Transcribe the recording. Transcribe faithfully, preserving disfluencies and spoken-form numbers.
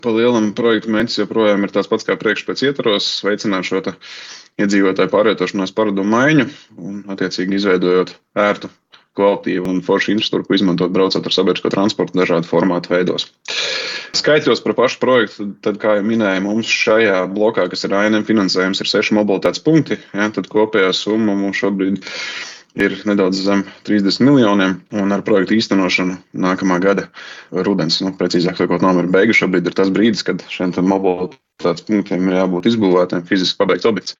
Pa lielam projektu mērķis joprojām ir tāds pats kā priekšpēc ietvaros, veicināt šo te iedzīvotāju pārvietošanās paradumu maiņu un, attiecīgi, izveidojot ērtu, kvalitīvu un foršu infrastruktūru, ko izmantot braucot ar sabiedrisko transportu dažādu formātu veidos. Skaitļos par pašu projektu, tad, kā jau minēju, mums šajā blokā, kas ir A N M finansējums, ir seši mobilitātes punkti, ja, tad kopējā summa mums šobrīd ir nedaudz zem trīsdesmit miljoniem, un ar projektu īstenošanu nākamā gada rudens, nu, precīzāk sakot, novembra beigas, šobrīd ir tas brīdis, kad šiem mobilitātes punktiem ir jābūt izbūvētiem, fiziski pabeigts objekts.